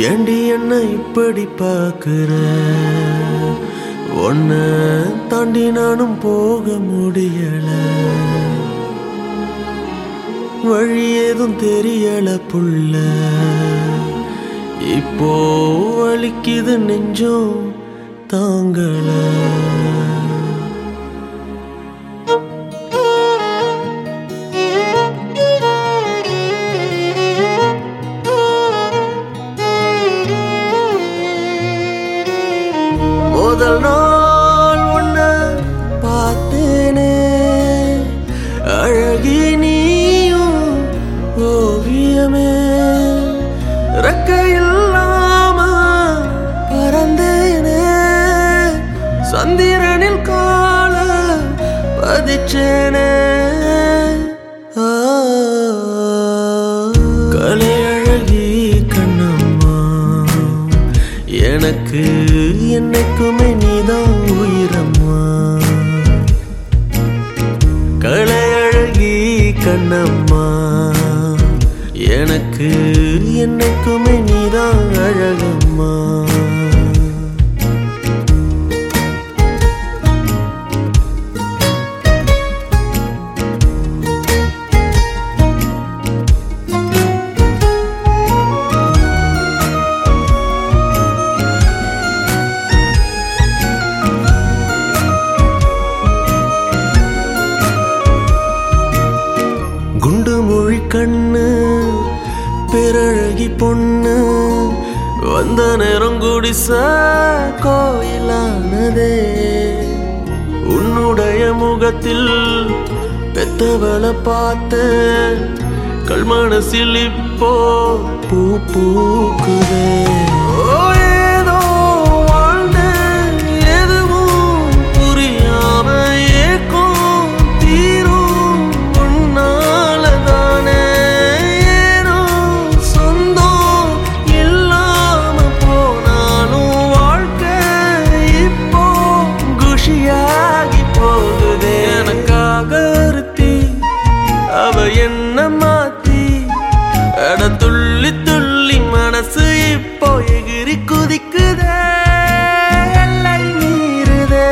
ஏண்டி என்ன இப்படி பார்க்கிற? உன்னை தாண்டி நானும் போக முடியல. வழி ஏதும் தெரியல புள்ள. இப்போ வலிக்குது நெஞ்சம் தாங்கல. முதல் நாள் உன்னை பார்த்தேனே, அழகி நீயும் ஓவியமே. ரெக்கையில்லாம பறந்தேனே, சந்திரனில் கால பதிச்சேனே. கலை அழகி கண்ணம்மா, எனக்கு என்னைக்குமே நீதான் உயிரம்மா. கலை அழகி கண்ணம்மா, எனக்கு என்னைக்குமே நீதான் அழகம்மா. குண்டு மொழி கண்ணு பேரழகி பொண்ணு, வந்த நேரம் குடிச கோயிலானதே. உன்னுடைய முகத்தில் பெத்தவளை பார்த்து கல்மனசில் இப்போ பூ பூக்குதே. ஏதோ வாழ்ந்தேன் எதுவும் புரியாம ஏக்கும் தீரும் உன்னாலதானே. ஏனோ சொந்தம் இல்லாம போனாலும் வாழ்க்கை இப்போ குஷியாகி போகுதே. எனக்காக ஒருத்தி அவ என்ன மாத்தி அட துள்ளி துள்ளி மனசு இப்போ எகிரி குதிக்குதே, எல்லை மீறுதே,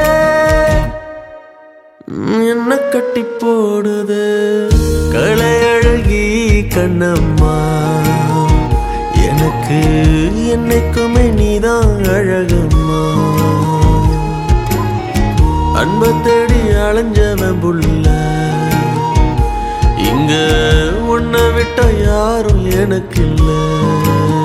என்ன கட்டி போடுது. கலை அழகி கண்ணம்மா, எனக்கு என்னைக்குமே நீதான் அழகம்மா. அன்பை தேடி அலைஞ்சவன் புள்ள, இங்க உன்னை விட்ட யாரும் எனக்கு இல்லை.